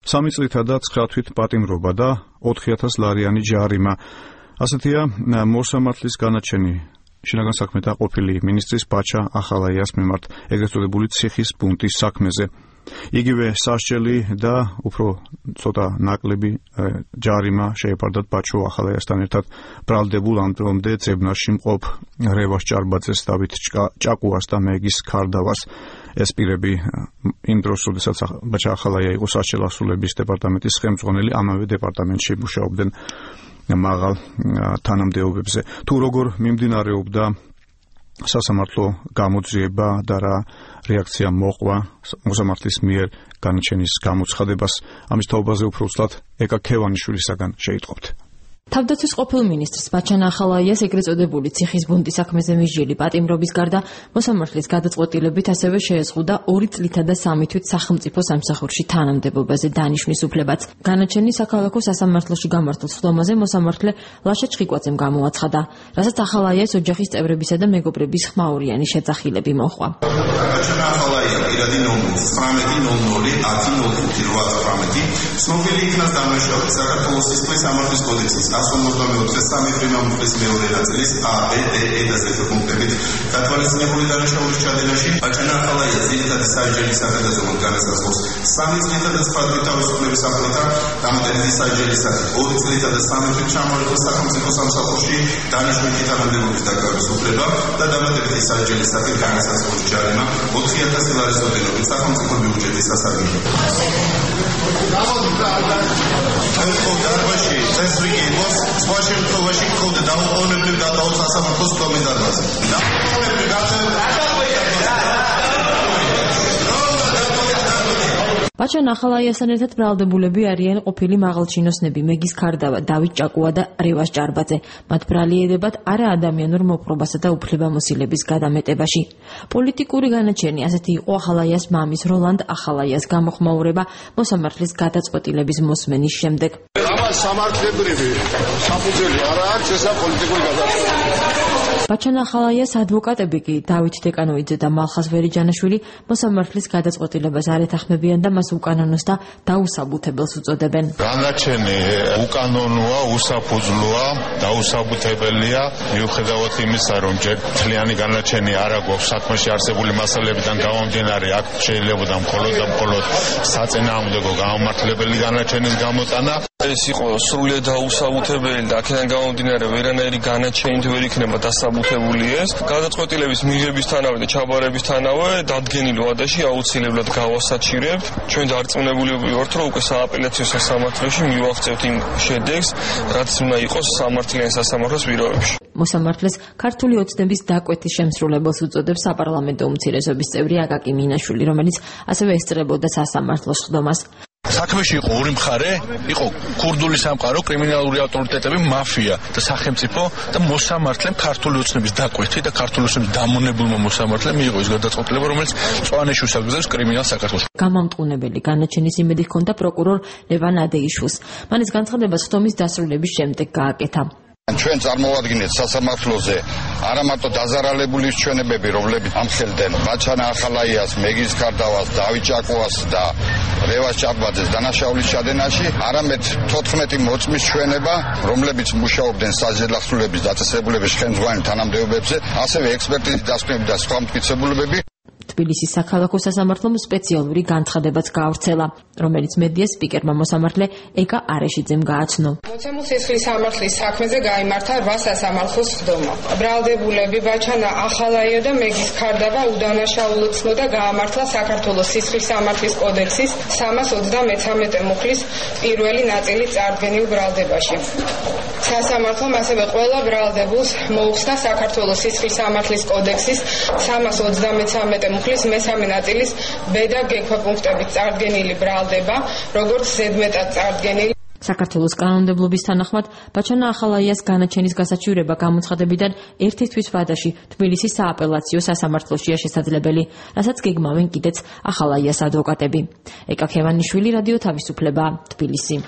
3 წლითა და 9 თვით პატიმრობა და 4,000 ლარიანი ჯარიმა. ასეთია მოსამართლის განაჩენი შინაგან საქმეთა ყოფილი მინისტრის ბაჩა ახალაიას მიმართ ეგრეთ წოდებული ციხის პუნქტის საქმეზე. იგივე სასჯელი და უფრო ცოტა ნაკლები ჯარიმა შეეპარდათ ბაჩო ახალაიასთან ერთად ბრალდებულ ამდრომდე ძებნაში მყოფ რევას ჭარბაძეს, დავით ჭაკუას და მეგის ქარდავას. ეს პირები იმ დროს, როდესაც ბაჩა ახალაია იყო სასჯელ ასრულების დეპარტამენტის ხელმძღვანელი, ამავე დეპარტამენტში მუშაობდნენ მაღალ თანამდებობებზე. თუ როგორ მიმდინარეობდა სასამართლო გამოძიება და რა რეაქცია მოყვა მოსამართლის მიერ განაჩენის გამოცხადებას, ამის თაობაზე უფრო უცბად ეკა ქევანიშვილისაგან შეიტყობთ. თავდაცვის ყოფილ მინისტრს ბაჩან ახალაიას ეგრეთ წოდებული ციხის ბუნტის საქმეზე მისჯილი პატიმრობის გარდა მოსამართლის გადაწყვეტილებით ასევე შეეზღუდა 2 წლითა და 3 თვით სახელმწიფო სამსახურში თანამდებობაზე დანიშვნის უფლებაც. განაჩენი საქალაქო სასამართლოში გამართულ სხდომაზე მოსამართლე ლაშა ჩხიკვაძემ გამოაცხადა, რასაც ახალაიას ოჯახის წევრებისა და მეგობრების ხმაურიანი შეძახილები მოჰყვა. ბაჩან ახალაია პირადი ნომერი 19.05.08 ცნობილი იქნას დამნაშავედ საქართველოს სისხლის სამართლის კოდექსის 154 პრიმამულის მეორე ნაწილის A, B, D, E და Z პუნქტებით გათვალისწინებული დანაშაულის ჩადენაში ბაჩან ახალაია ძირითადი სასჯელის საფედაზოოდ განასაზღვროს 3 წლითა და 9 თვით თავისუფლების აფროთა დამატებითი სასჯელისათვის 2 წლითა და 3 თვით ჩამოყალიბების სახელმწიფო სამსახურში დანიშვნითი თანამდებობის დაკავების უფლება და დამატებითი სასჯელისათვის განასაზღვროს ჯარიმა 4,000 ლარის ოდენობით სახელმწიფო ბიუჯეტის სასარგებლოდ. დარბაზში წესრიგი იყოს, სხვა შემთხვევაში გქონდა დაუყოვნებლივ გადავალ სასამართლოს სხდომის დარბაზზე. ბაჩან ახალაიასთან ერთად ბრალდებულები არიან ყოფილი მაღალჩინოსნები მეგის ქარდავა, დავით ჭაკუა და რევას ჭარბაძე. მათ ბრალიერებად არაადამიანურ მოპყრობასა და უფლებამოსილების გადამეტებაში. პოლიტიკური განაჩენი ასეთი იყო ახალაიას მამის როლანდ ახალაიას გამოხმაურება მოსამართლის გადაწყვეტილების მოსმენის შემდეგ. ამას სამართლებრივი საფუძველი არ აქვს ესა პოლიტიკური გადაწყვეტილება. ბაჩან ახალაიას ადვოკატები კი დავით დეკანოიძე და მალხაზ ვერიჯანაშვილი მოსამართლის გადაწყვეტილებას არ ეთანხმებიან და მას უკანონოს და დაუსაბუთებელს უწოდებენ. განაჩენი უკანონოა, უსაფუძვლოა, დაუსაბუთებელია, მიუხედავად იმისა, რომ ჯერ მთლიანი განაჩენი არ აქვს საქმეში არსებული მასალებიდან გამომდინარე, აქ შეიძლებოდა მხოლოდ საწინააღმდეგო გამართლებელი განაჩენის გამოტანა. ეს იყო სრულიად დაუსაბუთებელი და აქედან გამომდინარე ვერანაირი განაჩენით ვერ იქნება დასაბუთებული ეს. გადაწყვეტილების მიღებისთანავე და ჩაბარებისთანავე დადგენილი ვადაში აუცილებლად გავასაჩირებთ. ჩვენ დარწმუნებული ვართ, რომ უკვე სააპელაციო სასამართლოში მივაღწევთ იმ შედეგს, რაც უნდა იყოს სამართლიან სასამართლოს პირობებში. მოსამართლეს ქართული ოცნების დაკვეთის შემსრულებელს უწოდებს საპარლამენტო უმცირესობის წევრი აკაკი მინაშვილი, რომელიც ასევე ესწრებოდა სასამართლოს სხდომას. საქმეში იყო ორი მხარე, იყო ქურდული სამყარო, კრიმინალური ავტორიტეტები, მაფია და სახელმწიფო და მოსამართლემ ქართული ოცნების დაკვეთი და ქართული ოცნების დამონებულმა მოსამართლემ მიიღო ის გადაწყვეტილება, რომელიც მწვანეში უსაგრძელებს კრიმინალს საქართველოში. გამამტყუნებელი განაჩენის იმედი ჰქონდა პროკურორ ლევან ადეიშვილს. მან ეს განცხადება სხდომის დასრულების შემდეგ გააკეთა. ჩვენ წარმოვადგინეთ სასამართლოზე არა მარტო დაზარალებული ჩვენებები, რომლებიც ამხელდნენ ბაჩან ახალაიას, მეგის ქარდავას, დავით ჭაკუას და რევას ჭარბაძეს დანაშაულის ჩადენაში, არამედ 14 მოწმის ჩვენება, რომლებიც მუშაობდნენ სასჯელ ასრულების დაწესებულების ხელმძღვანელ თანამდებობებზე, ასევე ექსპერტიზის დასკვნები და სხვა მტკიცებულებები. თბილისის საქალაქო სასამართლომ სპეციალური განცხადებაც გაავრცელა, რომელიც მედიას სპიკერმა მოსამართლე ეკა არეშიძემ გააცნო. მოცემულ სისხლის სამართლის საქმეზე გაიმართა 8 სასამართლოს სხდომა. ბრალდებულები ბაჩან ახალაია და მეგის ქარდავა უდანაშაულოდ ცნო და გაამართლა საქართველოს სისხლის სამართლის კოდექსის 323 მუხლის პირველი ნაწილი წარდგენილ ბრალდებაში. სასამართლომ ასევე ყველა ბრალდებულს მოუხსნა საქართველოს სისხლის სამართლის კოდექსის 323 მუხლის მესამე ნაწილის B და G ქვაპუნქტებით წარდგენილი ბრალდება, როგორც ზედმეტად წარდგენილი. საქართველოს კანონმდებლობის თანახმად ბაჩან ახალაიას განაჩენის გასაჩივრება გამოცხადებიდან 1 თვის ვადაში თბილისის სააპელაციო სასამართლოშია შესაძლებელი, რასაც გეგმავენ კიდეც ახალაიას ადვოკატები. ეკა ქევანიშვილი, რადიო თავისუფლება, თბილისი.